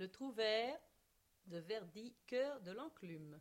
Le Trouvère de Verdi, chœur de l'Enclume.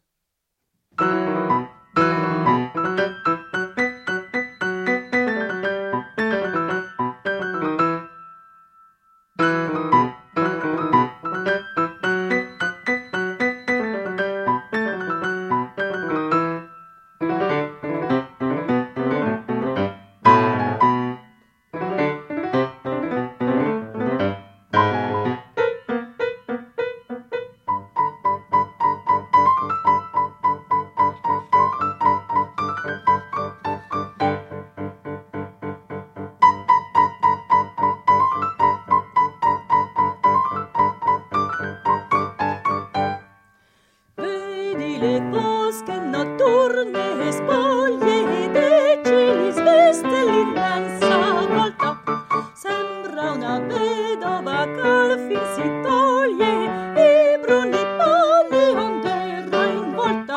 Le bosche notturne spoglie dei cieli sveste l'immensa volta. Sembra una vedova che al fin si toglie i bruni panni onde era involta.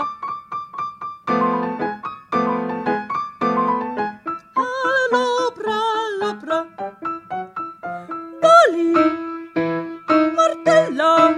All'opra, voli, martella,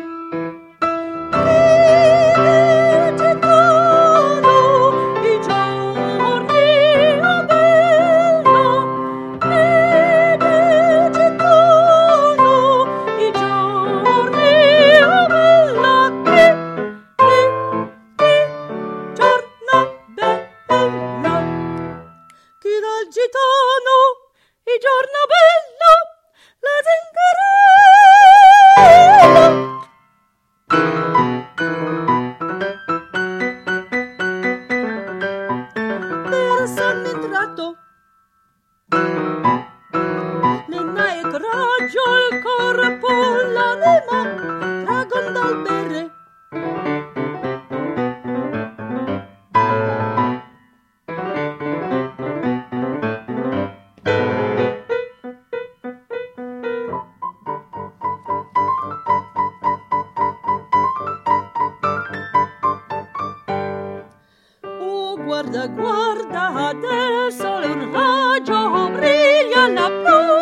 gitano, il giorno bello, la zingarella. Per San entrato, Lenna e coraggio il corpo, l'anima, dragon dal bere. Guarda, guarda, del sole un raggio briglia la prua.